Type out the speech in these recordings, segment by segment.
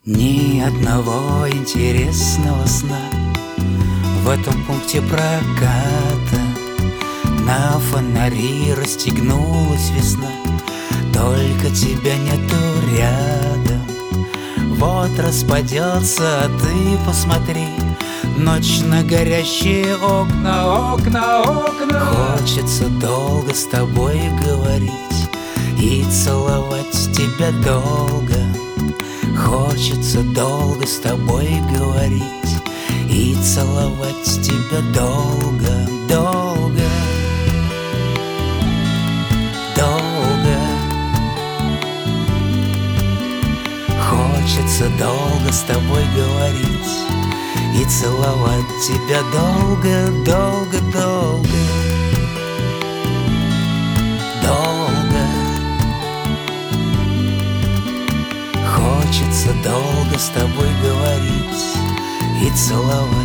Ни одного интересного сна в этом пункте проката. На фонари расстегнулась весна, только тебя нету рядом. Вот распадется, а ты посмотри, ночь на горящие окна, окна, окна. Хочется долго с тобой говорить и целовать тебя долго. Хочется долго с тобой говорить и целовать тебя долго, долго, долго. Хочется долго с тобой говорить и целовать тебя долго, долго, долго, долго. Хочется долго с тобой говорить и целовать.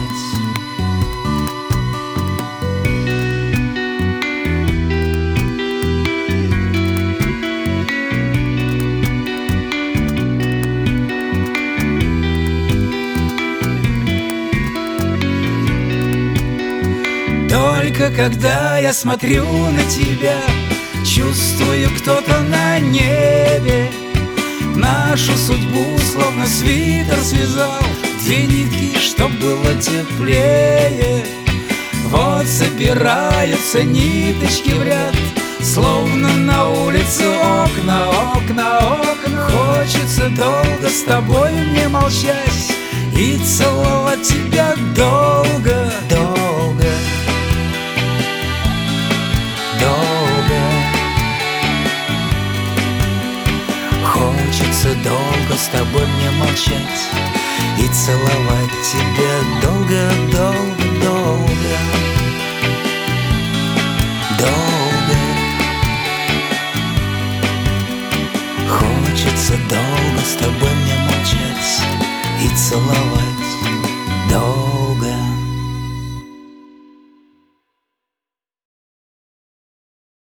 Только когда я смотрю на тебя, чувствую, кто-то на небе нашу судьбу словно свитер связал, две нитки, чтоб было теплее. Вот собираются ниточки в ряд, словно на улице окна, окна, окна. Хочется долго с тобой мне молчать и целовать тебя долго, долго, долго. Хочется долго с тобой мне молчать и целовать тебя долго, долго, долго, долго. Хочется долго с тобой мне молчать и целовать долго.